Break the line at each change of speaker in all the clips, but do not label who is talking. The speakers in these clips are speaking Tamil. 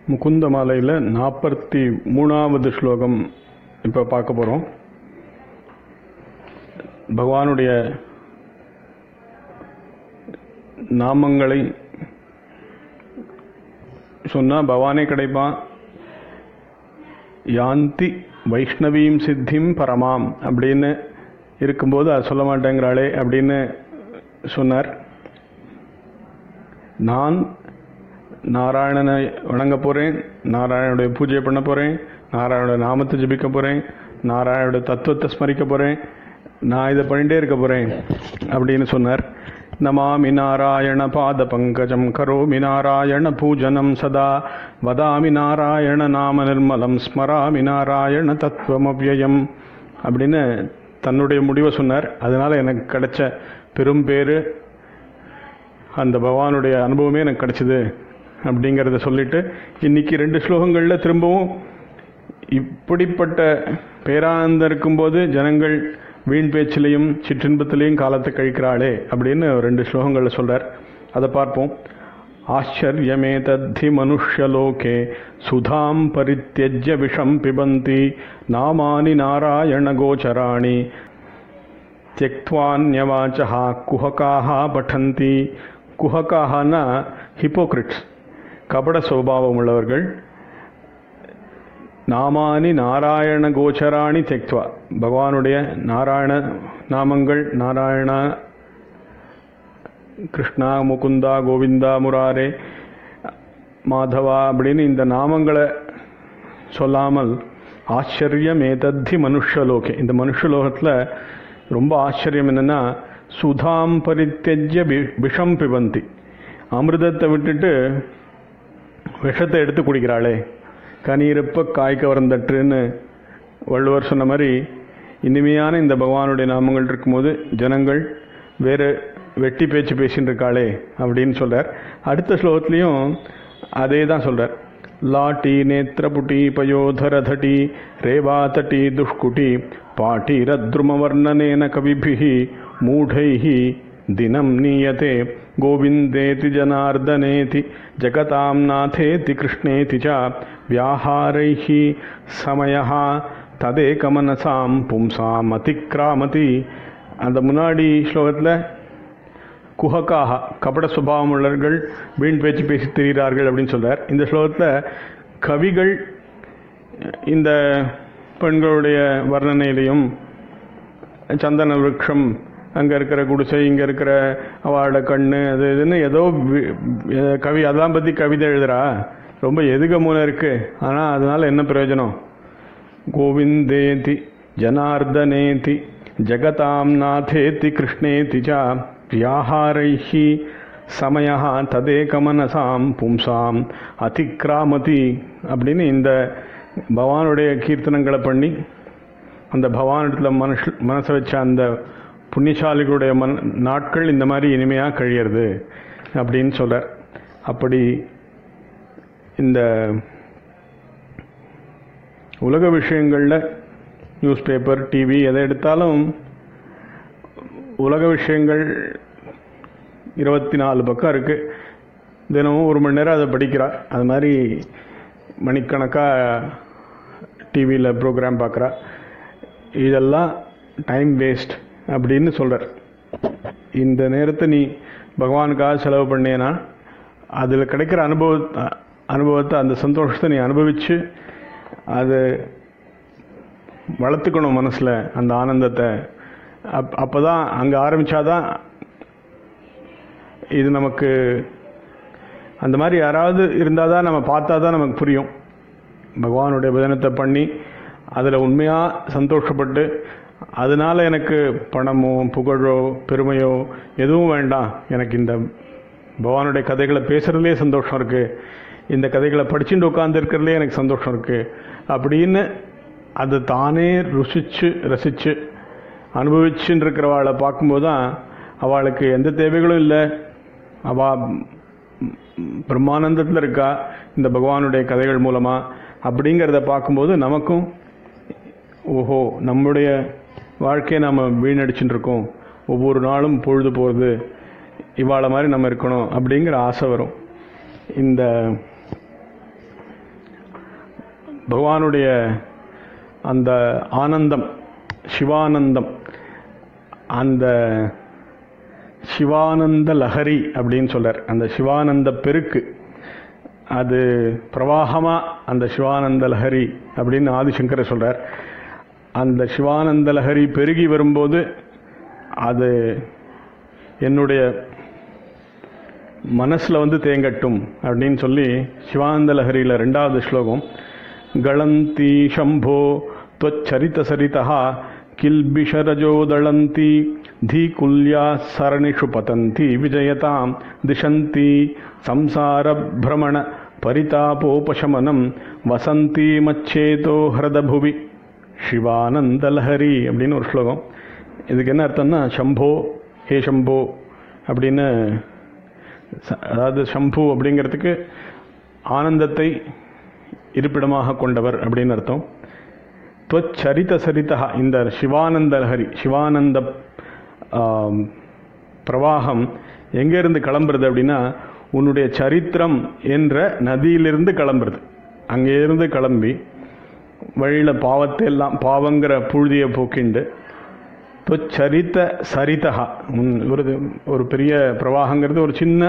முகுந்த மாலையில் 43வது ஸ்லோகம் இப்போ பார்க்க போகிறோம். பகவானுடைய நாமங்களை சொன்னால் பகவானே கிடைப்பான். யாந்தி வைஷ்ணவீம் சித்திம் பரமாம் அப்படின்னு இருக்கும்போது அது சொல்ல மாட்டேங்கிறாளே அப்படின்னு சொன்னார். நான் நாராயணனை வணங்க போகிறேன், நாராயணனுடைய பூஜை பண்ண போகிறேன், நாராயணோட நாமத்தை ஜபிக்க போகிறேன், நாராயணோட தத்துவத்தை ஸ்மரிக்க போகிறேன், நான் இதை பண்ணிகிட்டே இருக்க போகிறேன் அப்படின்னு சொன்னார். நமாமி நாராயண பாத பங்கஜம் கரோமி நாராயண பூஜனம் சதா வதாமி நாராயண நாம நிர்மலம் ஸ்மராமி நாராயண தத்துவமவ்யயம் அப்படின்னு தன்னுடைய முடிவை சொன்னார். அதனால் எனக்கு கிடைச்ச பெரும் பேர், அந்த பகவானுடைய அனுபவமே எனக்கு கிடைச்சிது அப்படிங்கிறத சொல்லிட்டு இன்னைக்கு 2 ஸ்லோகங்களில் திரும்பவும் இப்படிப்பட்ட பேரானந்தம் இருக்கும்போது ஜனங்கள் வீண் பேச்சிலையும் சிற்றின்பத்திலையும் காலத்தை கழிக்கிறாளே அப்படின்னு 2 ஸ்லோகங்களில் சொல்கிறார். அதை பார்ப்போம். ஆச்சரியமே தத்தி மனுஷ்யலோகே சுதாம் பரித்யஜ்ய விஷம் பிபந்தி நாமானி நாராயண கோச்சராணி தியக்த்வான்யவாச்சஹா குஹகாஹ படந்தி. குஹகாஹனா ஹிப்போக்ரிட்ஸ், கபட சுபாவம் உள்ளவர்கள். நாமானி நாராயண கோச்சராணி தெக்த்வா, பகவானுடைய நாராயண நாமங்கள், நாராயண கிருஷ்ணா முகுந்தா கோவிந்தா முராரே மாதவா அப்படின்னு இந்த நாமங்களை சொல்லாமல் ஆச்சரியம் ஏதத்தி மனுஷலோகே, இந்த மனுஷலோகத்தில் ரொம்ப ஆச்சரியம் என்னென்னா சுதாம் பரித்யஜ்ய விஷம் பிபந்தி, அமிர்தத்தை விட்டுட்டு விஷத்தை எடுத்து குடிக்கிறாளே. கனியிருப்ப காய்க்க வரந்தட்டுன்னு வள்ளுவர் சொன்ன மாதிரி இனிமையான இந்த பகவானுடைய நாமங்கள் இருக்கும்போது ஜனங்கள் வேறு வெட்டி பேச்சு பேசின்னு இருக்காளே அப்படின்னு சொல்கிறார். அடுத்த ஸ்லோகத்துலேயும் அதே தான் சொல்கிறார். லாட்டி நேத்திரபுட்டி பயோதரதட்டி ரேவாதட்டி துஷ்குட்டி பாட்டிரத்ருமவர்ணனேன கவிபிஹி மூடைஹி தினம் நீயதே கோவிந்தேதி ஜனார்தனேதி ஜகதாம் நாதேதி கிருஷ்ணேதி ச வியாஹாரைஹி சமயஹ ததேகமனசாம் பும்சாம் அதிக்ராமதி. அந்த முன்னாடி ஸ்லோகத்தில் குஹகாக கபட சுபாவம் உள்ளவர்கள் வீண் பேச்சு பேசி திரிகிறார்கள் அப்படின்னு சொல்கிறார். இந்த ஸ்லோகத்தில் கவிகள் இந்த பெண்களுடைய வர்ணனையிலையும் சந்தன விருட்சம், அங்கே இருக்கிற குடிசை, இங்கே இருக்கிற அவளோட கண்ணு, அது இதுன்னு ஏதோ கவி அதெல்லாம் பற்றி கவிதை எழுதுறா, ரொம்ப எதுகமுன இருக்குது. ஆனால் அதனால் என்ன பிரயோஜனம்? கோவிந்தேதி ஜனார்தனேதி ஜகதாம் நாதேதி கிருஷ்ணேதி ச வியாஹாரைஹி சமயஹ ததேகமனசாம் பும்சாம் அதிக்ராமதி அப்படின்னு இந்த பகவானுடைய கீர்த்தனங்களை பண்ணி அந்த பகவானிடத்தில் மனசை வச்ச அந்த புண்ணியசாலிகளுடைய நாட்கள் இந்த மாதிரி இனிமையாக கழியறது அப்படின்னு சொல்கிறார். அப்படி இந்த உலக விஷயங்களில் நியூஸ் பேப்பர், டிவி எதை எடுத்தாலும் உலக விஷயங்கள் 24 பக்கம் இருக்குது. தினமும் 1 மணி நேரம் அதை படிக்கிறா. அது மாதிரி மணிக்கணக்காக டிவியில் ப்ரோக்ராம் பார்க்குறா. இதெல்லாம் டைம் வேஸ்ட் அப்படின்னு சொல்கிறார். இந்த நேரத்தை நீ பகவானுக்காக செலவு பண்ணேன்னா அதில் கிடைக்கிற அனுபவத்தை அந்த சந்தோஷத்தை நீ அனுபவித்து அது வளர்த்துக்கணும் மனசில் அந்த ஆனந்தத்தை. அப்போ தான் அங்கே ஆரம்பித்தாதான் இது நமக்கு அந்த மாதிரி யாராவது இருந்தால் தான் நம்ம பார்த்தா தான் நமக்கு புரியும். பகவானுடைய பஜனத்தை பண்ணி அதில் உண்மையாக சந்தோஷப்பட்டு அதனால் எனக்கு பணமோ புகழோ பெருமையோ எதுவும் வேண்டாம், எனக்கு இந்த பகவானுடைய கதைகளை பேசுகிறதுலே சந்தோஷம் இருக்குது, இந்த கதைகளை படிச்சுட்டு உட்காந்துருக்கிறதுலே எனக்கு சந்தோஷம் இருக்குது அப்படின்னு அதை தானே ரசித்து அனுபவிச்சுன்னு இருக்கிறவாளை பார்க்கும்போது தான் அவளுக்கு எந்த தேவைகளும் இல்லை, அவள் பிரம்மானந்தத்தில் இருக்கா இந்த பகவானுடைய கதைகள் மூலமாக அப்படிங்கிறத பார்க்கும்போது நமக்கும் ஓஹோ நம்முடைய வாழ்க்கையை நாம் வீணடிச்சுட்டு இருக்கோம், ஒவ்வொரு நாளும் பொழுது போகிறது, இவாளை மாதிரி நம்ம இருக்கணும் அப்படிங்கிற ஆசை வரும். இந்த பகவானுடைய அந்த ஆனந்தம், சிவானந்தம், அந்த சிவானந்த லஹரி அப்படின்னு சொல்றார். அந்த சிவானந்த பெருக்கு, அது பிரவாகமா அந்த சிவானந்த லஹரி அப்படின்னு ஆதிசங்கர் சொல்றார். அந்த சிவானந்த லஹரி பெருகி வரும்போது அது என்னுடைய மனசுல வந்து தேங்கட்டும் அப்படின்னு சொல்லி சிவானந்த லஹரியில 2வது ஸ்லோகம், கலந்தி சம்போ त्वच्चरित सरितः किल्बिषरजोदळन्ति धीकुल्या सरणिषु पतन्ति विजयतां दिशन्ति संसारभ्रमण परितापोपशमनं वसन्ति मच्छेतो हृदभुवि சிவானந்தலஹரி அப்படின்னு ஒரு ஸ்லோகம். இதுக்கு என்ன அர்த்தம்னா, சம்போ, ஹே சம்போ அப்படின்னு, அதாவது சம்பு அப்படிங்கிறதுக்கு ஆனந்தத்தை இருப்பிடமாக கொண்டவர் அப்படின்னு அர்த்தம். त्वच्चरित சரிதா, இந்த சிவானந்த லஹரி, சிவானந்த பிரவாகம் எங்கேருந்து கிளம்புறது அப்படின்னா, உன்னுடைய சரித்திரம் என்ற நதியிலிருந்து கிளம்புறது. அங்கேருந்து கிளம்பி வழியில் பாவத்தை எல்லாம், பாவங்கிற புழுதியை போக்கிண்டு, त्वच्चरित சரிதா, ஒரு பெரிய பிரவாகங்கிறது ஒரு சின்ன,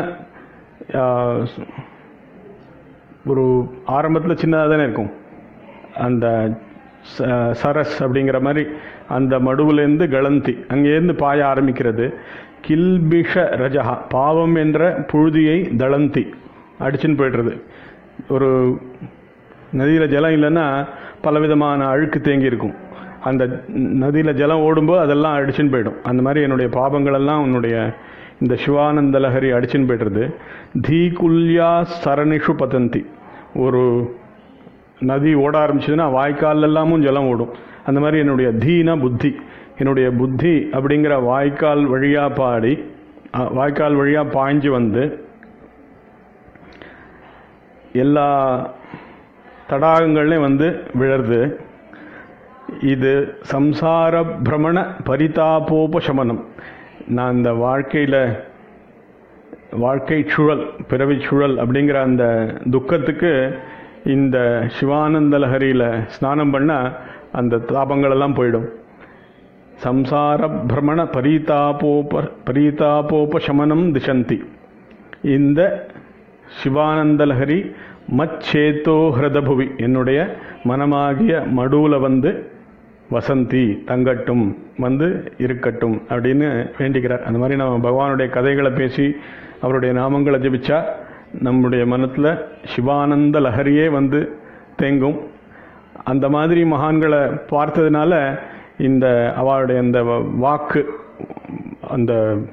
ஒரு ஆரம்பத்தில் சின்னதாக தானே இருக்கும். அந்த சரஸ் அப்படிங்கிற மாதிரி அந்த மடுவிலேருந்து கலந்தி, அங்கேருந்து பாய ஆரம்பிக்கிறது. கில்பிஷ ரஜகா, பாவம் என்ற புழுதியை தளந்தி, அடிச்சுன்னு போய்டுறது. ஒரு நதியில் ஜலம் இல்லைன்னா பலவிதமான அழுக்கு தேங்கி இருக்கும். அந்த நதியில் ஜலம் ஓடும்போது அதெல்லாம் அடிச்சுன்னு போயிடும். அந்த மாதிரி என்னுடைய பாவங்களெல்லாம் உன்னுடைய இந்த சிவானந்த லஹரி அடிச்சுன்னு போய்டுறது. தீகுல்யா சரணிஷு பதந்தி, ஒரு நதி ஓட ஆரம்பிச்சதுன்னா வாய்க்கால் எல்லாமும் ஜலம் ஓடும். அந்த மாதிரி என்னுடைய தீனா புத்தி, என்னுடைய புத்தி அப்படிங்கிற வாய்க்கால் வழியாக பாடி, வாய்க்கால் வழியாக பாய்ஞ்சு வந்து எல்லா தடாகங்கள்லையும் வந்து விழருது. இது சம்சார பிரமண பரிதாபோபசமனம். நான் இந்த வாழ்க்கை சுழல், பிறவி சுழல் அப்படிங்கிற அந்த துக்கத்துக்கு இந்த சிவானந்த லஹரியில் ஸ்நானம் பண்ணால் அந்த தாபங்களெல்லாம் போயிடும். சம்சார பிரமண பரிதாபோபசமனம் திசந்தி. இந்த சிவானந்த லஹரி மச்சேத்தோ ஹிருதபுவி, என்னுடைய மனமாகிய மடுவில் வந்து வசந்தி, தங்கட்டும், வந்து இருக்கட்டும் அப்படின்னு வேண்டிக்கிறார். அந்த மாதிரி நம்ம பகவானுடைய கதைகளை பேசி அவருடைய நாமங்களை ஜபிச்சா நம்முடைய மனத்தில் சிவானந்த லஹரியே வந்து தேங்கும். அந்த மாதிரி மகான்களை பார்த்ததுனால இந்த அவளுடைய அந்த வாக்கு, அந்த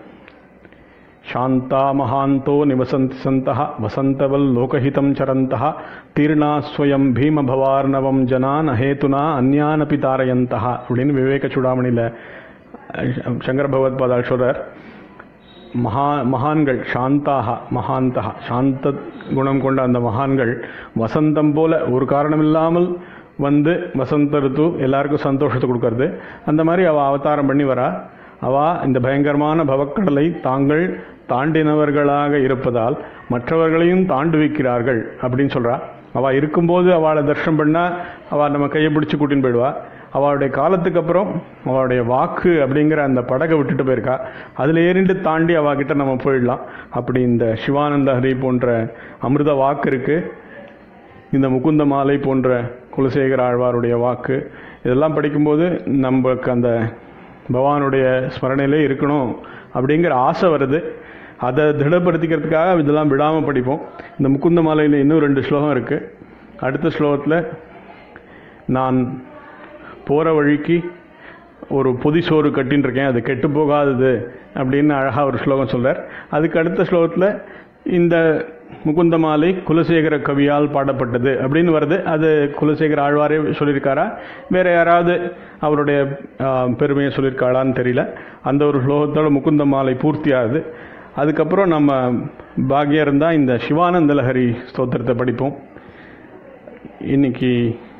சாந்தா மகாந்தோ நிவசந்தி சந்தா வசந்தவல் லோகஹிதம் சரந்தா தீர்ணாஸ்வயம் பீம பவார்ணவம் ஜனான் அஹேத்துனா அந்யானபி தாரயந்தா அப்படின்னு விவேக சூடாமணியில் சங்கர பகவத்பாதால் சொல்றார். மகான்கள் சாந்தாக மகாந்தா, சாந்த குணம் கொண்ட அந்த மகான்கள் வசந்தம் போல ஒரு காரணமில்லாமல் வந்து வசந்த ருத்து எல்லாருக்கும் சந்தோஷத்தை கொடுக்கறது. அந்த மாதிரி அவள் அவதாரம் பண்ணி வரா. அவள் இந்த பயங்கரமான பவக்கடலை தாங்கள் தாண்டினவர்களாக இருப்பதால் மற்றவர்களையும் தாண்டுவிக்கிறார்கள் அப்படின்னு சொல்கிறா. அவள் இருக்கும்போது அவளை தரிசனம் பண்ணால் அவள் நம்ம கையை பிடிச்சி கூட்டின்னு போயிடுவா. அவளுடைய காலத்துக்கு அப்புறம் அவளுடைய வாக்கு அப்படிங்கிற அந்த படகை விட்டுட்டு போயிருக்கா. அதில் ஏறிண்டு தாண்டி அவகிட்ட நம்ம போயிடலாம். அப்படி இந்த சிவானந்த ஹரி போன்ற அமிர்த வாக்கு இருக்குது. இந்த முகுந்த மாலை போன்ற குலசேகர ஆழ்வாருடைய வாக்கு, இதெல்லாம் படிக்கும்போது நமக்கு அந்த பகவானுடைய ஸ்மரணையிலே இருக்கணும் அப்படிங்கிற ஆசை வருது. அதை திடப்படுத்திக்கிறதுக்காக இதெல்லாம் விடாமல் படிப்போம். இந்த முகுந்த மாலையில் இன்னும் 2 ஸ்லோகம் இருக்குது. அடுத்த ஸ்லோகத்தில் நான் போகிற வழிக்கு ஒரு பொதிசோறு கட்டின்னு இருக்கேன், அது கெட்டு போகாதது அப்படின்னு அழகாக ஒரு ஸ்லோகம் சொல்கிறார். அதுக்கு அடுத்த ஸ்லோகத்தில் இந்த முகுந்த மாலை குலசேகர கவியால் பாடப்பட்டது அப்படின்னு வருது. அது குலசேகர ஆழ்வாரே சொல்லியிருக்காரா, வேறு யாராவது அவருடைய பெருமையை சொல்லியிருக்காளான்னு தெரியல. அந்த ஒரு ஸ்லோகத்தோட முகுந்த மாலை பூர்த்தி ஆகுது. அதுக்கப்புறம் நம்ம பாக்கியம் இருந்தால் இந்த சிவானந்த லஹரி ஸ்தோத்திரத்தை படிப்போம். இன்னைக்கு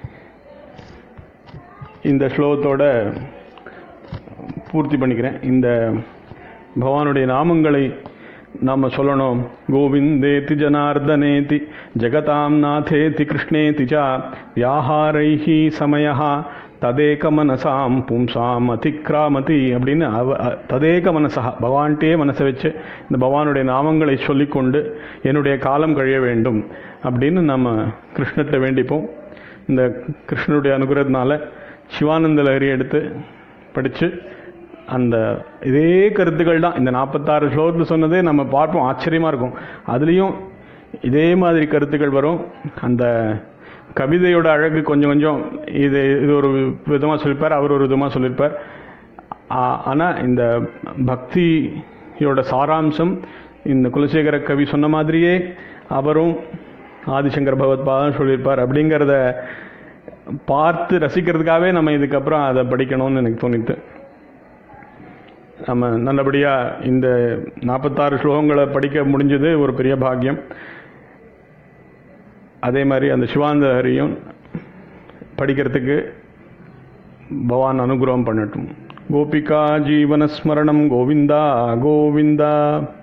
இந்த ஸ்லோகத்தோட பூர்த்தி பண்ணிக்கிறேன். இந்த பகவானுடைய நாமங்களை நாம் சொல்லணும். கோவிந்தேதி ஜனார்தனேதி ஜெகதாம் நாதேதி கிருஷ்ணேதி ச வியாஹாரைஹி சமயஹா ததேக மனசாம் பும்சாம் அதிக்ராமதி அப்படின்னு ததேக மனசா பகவான்கிட்டே மனசை வச்சு இந்த பகவானுடைய நாமங்களை சொல்லிக்கொண்டு என்னுடைய காலம் கழிய வேண்டும் அப்படின்னு நம்ம கிருஷ்ணத்தை வேண்டிப்போம். இந்த கிருஷ்ணனுடைய அனுகிரகத்தினால சிவானந்த லஹரி எடுத்து படித்து அந்த இதே கருத்துக்கள் தான் இந்த 46 ஸ்லோகத்தில் சொன்னதே நம்ம பார்ப்போம், ஆச்சரியமாக இருக்கும். அதுலேயும் இதே மாதிரி கருத்துக்கள் வரும். அந்த கவிதையோட அழகு கொஞ்சம் கொஞ்சம் இது ஒரு விதமாக சொல்லியிருப்பார், அவர் ஒரு விதமாக சொல்லியிருப்பார். ஆனால் இந்த பக்தியோட சாராம்சம் இந்த குலசேகர கவி சொன்ன மாதிரியே அவரும் ஆதிசங்கர் பகவத்பாதம் சொல்லியிருப்பார். அப்படிங்கிறத பார்த்து ரசிக்கிறதுக்காகவே நம்ம இதுக்கப்புறம் அதை படிக்கணும்னு எனக்கு தோணித்து. நம்ம நல்லபடியாக இந்த 46 ஸ்லோகங்களை படிக்க முடிஞ்சது ஒரு பெரிய பாக்கியம். அதே மாதிரி அந்த சிவானந்த லஹரியும் படிக்கிறதுக்கு பகவான் அனுகிரகம் பண்ணட்டும். கோபிகா ஜீவனஸ்மரணம் கோவிந்தா கோவிந்தா.